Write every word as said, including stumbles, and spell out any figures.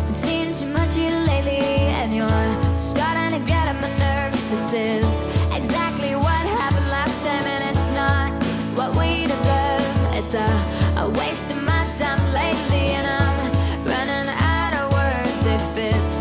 Been seeing too much of you lately, and you're starting to get on my nerves. This is exactly what happened last time, and it's not what we deserve. It's a, a waste of my time lately, and I'm running out of words if it's